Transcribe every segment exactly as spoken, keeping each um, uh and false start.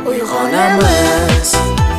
uyg'onamiz.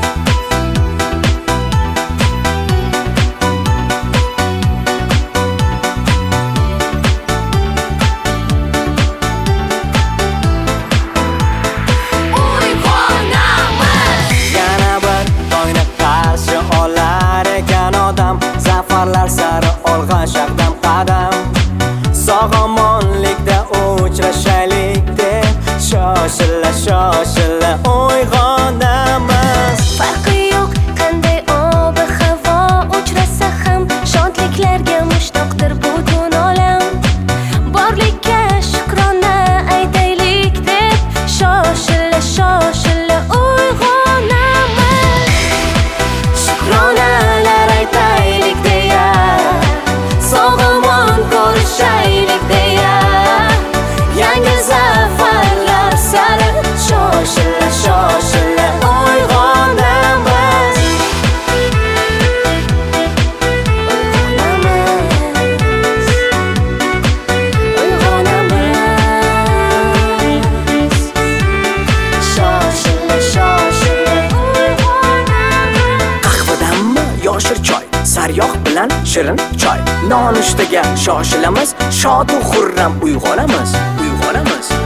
Zafarlar sari olg'a shaqdam qadam, sog'omonlikda uchrashaylik deb shoshila shoshila uyg'onamiz. Farqi yo'q qanday ob havo uchrasa ham, shodliklarga mushtoqdir butun olam. Borlikka shukrona aytaylik deb shoshila shoshila uyg'onamiz. Shukronalar aytaylik deya, sog'omon ko'rishaylik deya, yangi zafarlar sari shoshila shoshila uyg'onamiz. Uyg'onamiz, shoshila shoshila uyg'onamiz. Qahvadanmi yoshir choy, sariyog' bilan shirin choy, nonushtaga shoshilamiz, shod u xurram uyg'onamiz, uyg'onamiz.